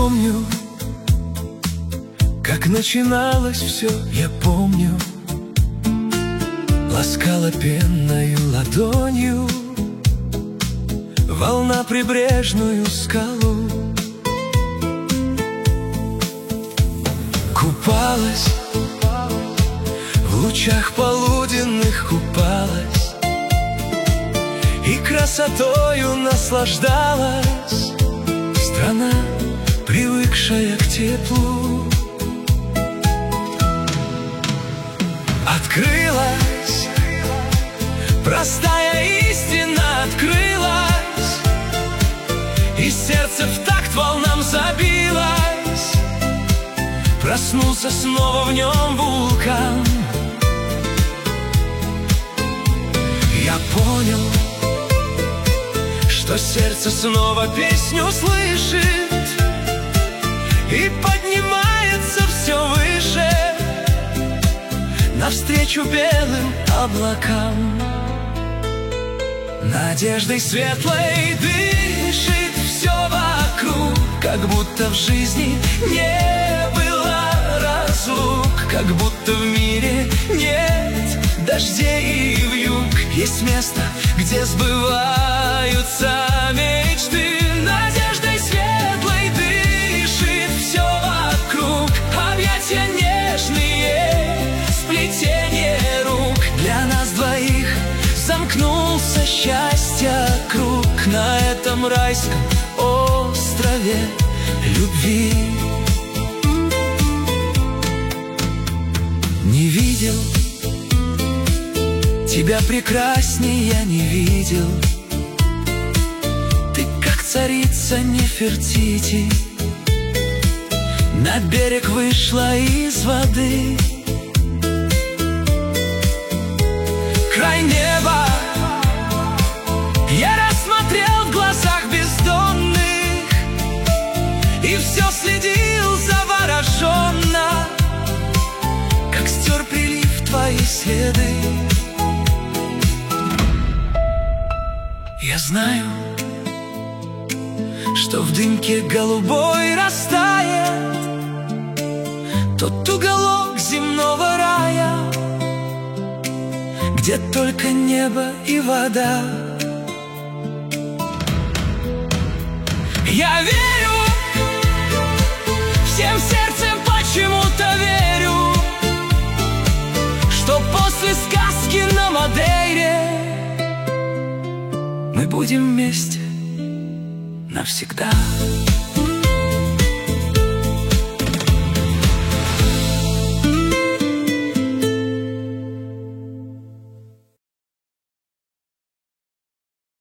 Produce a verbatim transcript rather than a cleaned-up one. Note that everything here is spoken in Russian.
помню, как начиналось все, я помню. Ласкала пенною ладонью волна прибрежную скалу. Купалась в лучах полуденных, купалась и красотою наслаждалась. Страна, привыкшая к теплу, открылась, простая истина открылась, и сердце в такт волнам забилось. Проснулся снова в нем вулкан. Я понял, что сердце снова песню слышит и поднимается все выше, навстречу белым облакам. Надеждой светлой дышит все вокруг, как будто в жизни не было разлук, как будто в мире нет дождей и вьюг. Есть место, где сбываются мечты. Надеждой светлой дышит все вокруг, объятия нежные, сплетение рук. Для нас двоих замкнулся счастья круг на этом райском острове любви. Не видел тебя прекрасней, я не видел. Ты как царица Нефертити, на берег вышла из воды. Край неба я рассмотрел в глазах бездонных, и все следил завороженно, как стер прилив твои следы. Я знаю, что в дымке голубой растает тот уголок земного рая, где только небо и вода. Я верю, всем сердцем почему-то верю, что после сказки на Мадейре мы будем вместе навсегда.